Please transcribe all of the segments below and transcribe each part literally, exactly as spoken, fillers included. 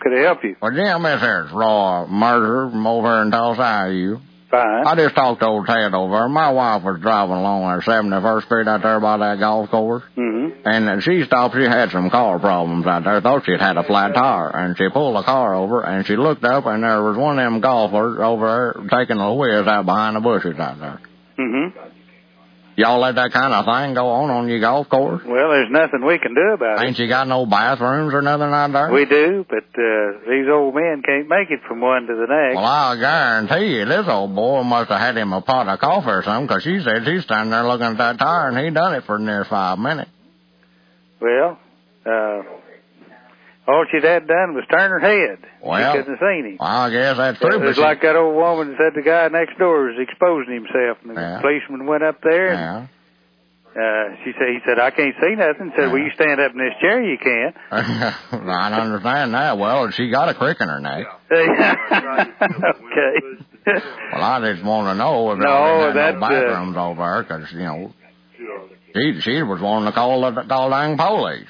could I help you? Well, Jim, this here's Roy Mercer from over here in Tulsa. How are you? Fine. I just talked to old Ted over there. My wife was driving along there seventy-first Street out there by that golf course. Mm-hmm. And she stopped. She had some car problems out there. Thought she'd had a flat tire. And she pulled the car over, and she looked up, and there was one of them golfers over there taking a whiz out behind the bushes out there. Mm-hmm. Y'all let that kind of thing go on on your golf course? Well, there's nothing we can do about it. Ain't you got no bathrooms or nothing out there? We do, but uh, these old men can't make it from one to the next. Well, I'll guarantee you this old boy must have had him a pot of coffee or something, because she said she's standing there looking at that tire, and he done it for near five minutes. Well, uh, all she'd had done was turn her head. Well, she couldn't have seen him. Well, I guess that's true. It was like that old woman said the guy next door was exposing himself, and the yeah. policeman went up there, and yeah. Uh, she said, he said, I can't see nothing. Said, well, you stand up in this chair, you can. I understand that. Well, she got a crick in her neck. Okay. Well, I just want to know if no, there that, no bathrooms uh, over there, because, you know, she, she was wanting to call the call dang police.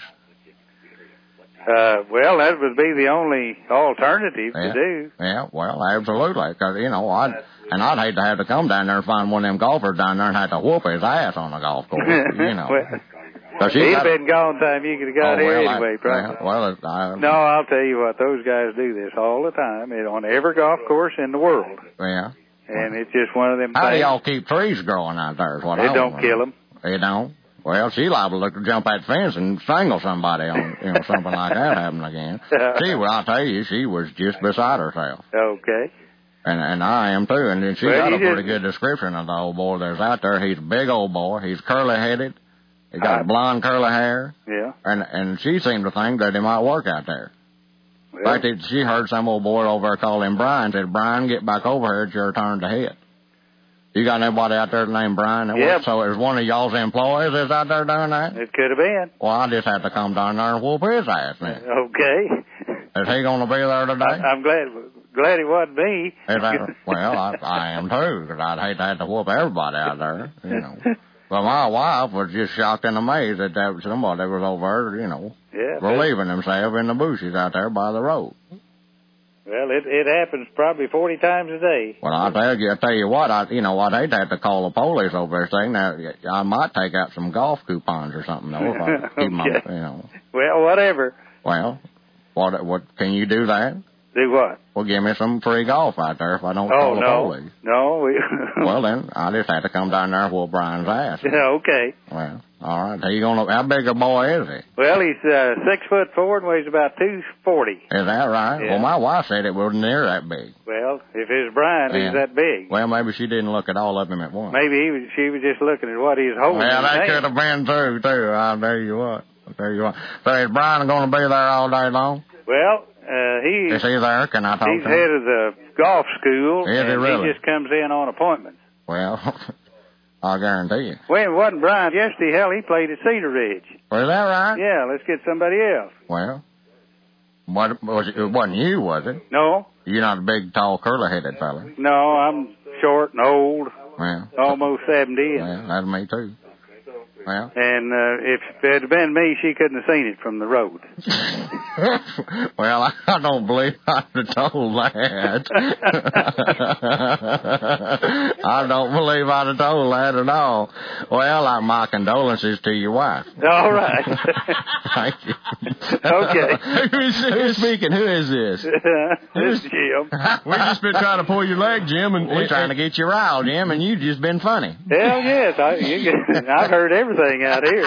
Uh, well, that would be the only alternative yeah. to do. Yeah, well, absolutely, because, you know, I'd, and I'd hate to have to come down there and find one of them golfers down there and have to whoop his ass on the golf course, you know. Well, he'd have been gone time you could have got oh, here well, anyway, I, probably. Yeah, well, I, no, I'll tell you what, those guys do this all the time on every golf course in the world. Yeah. And it's just one of them How things. do y'all keep trees growing out there is what They I don't kill them. They don't? Well, she liable to jump that fence and strangle somebody on, you know, something like that happen again. She, well, I'll tell you, she was just beside herself. Okay. And and I am too. And then she well, got a pretty just... good description of the old boy that's out there. He's a big old boy. He's curly-headed. He got I... blonde curly hair. Yeah. And and she seemed to think that he might work out there. Well... In fact, she heard some old boy over there call him Brian. Said, Brian, get back over here. It's your turn to hit. You got anybody out there named Brian? That yep. works? So it was one of y'all's employees that's out there doing that? It could have been. Well, I just had to come down there and whoop his ass now. Okay. Is he going to be there today? I, I'm glad glad it wasn't me. Is that, well, I, I am too, because I'd hate to have to whoop everybody out there, you know. But my wife was just shocked and amazed that there was somebody that was over there, you know, yeah, relieving himself in the bushes out there by the road. Well, it it happens probably forty times a day. Well, I tell you, I tell you what, I you know what, I'd have to call the police over there saying that I might take out some golf coupons or something though if I keep okay. my, you know. Well, whatever. Well, what what can you do that? Do what? Well, give me some free golf out there if I don't oh, call the no. police. No, we... Well, then I just had to come down there and whoop Brian's ass. Yeah, okay. Well, all right. How you gonna? How big a boy is he? Well, he's uh, six foot four and weighs about two forty. Is that right? Yeah. Well, my wife said it wasn't near that big. Well, if it's Brian, yeah. he's that big. Well, maybe she didn't look at all of him at once. Maybe he was. She was just looking at what he was holding. Well, that in his could hand. have been too. Too. I'll tell you what. I'll tell you what. So is Brian going to be there all day long? Well, uh, he is he there? Can I talk he's to him? head of the golf school. Is and he really? He just comes in on appointments. Well, I'll guarantee you. Well, it wasn't Brian yesterday. Hell, he played at Cedar Ridge. Was that right? Yeah, let's get somebody else. Well, what was it? It wasn't you, was it? No. You're not a big, tall, curly-headed fella. No, I'm short and old. Well, almost seventy. Well, that's me too. Well. And uh, if it had been me, she couldn't have seen it from the road. Well, I don't believe I'd have told that. I don't believe I'd have told that at all. Well, uh, my condolences to your wife. All right. Thank you. Okay. Who is this? Who's speaking? Who is this? This is Jim. We've just been trying to pull your leg, Jim. and We're trying to get you riled, Jim, and you've just been funny. Hell, yes. I, you, I've heard everything out here.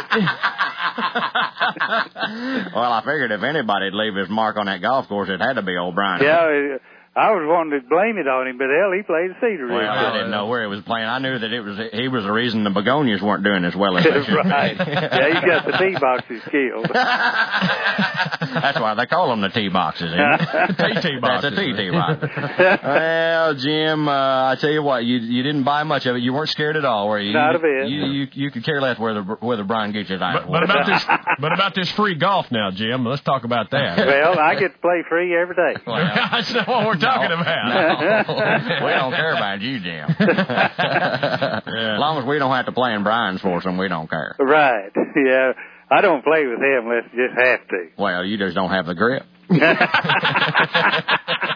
Well, I figured if anybody'd leave his mark on that golf course, it had to be old Brian. Yeah, I was wanting to blame it on him, but hell, he played Cedar Ridge. Well, I didn't know where he was playing. I knew that it was he was the reason the begonias weren't doing as well as they should right. be. Yeah, you got the tee boxes killed. That's why they call them the tee boxes, isn't it? T T boxes. That's a T T box. Well, Jim, uh, I tell you what, you you didn't buy much of it. You weren't scared at all, were you? Not you, a bit. You, you you could care less whether whether Brian gets his eye. But, but about this, but about this free golf now, Jim. Let's talk about that. Well, I get to play free every day. Well, that's not what we're talking no, about. No. We don't care about you, Jim. Yeah. As long as we don't have to play in Brian's for him, we don't care. Right. Yeah. I don't play with him unless I just have to. Well, you just don't have the grip. Yeah.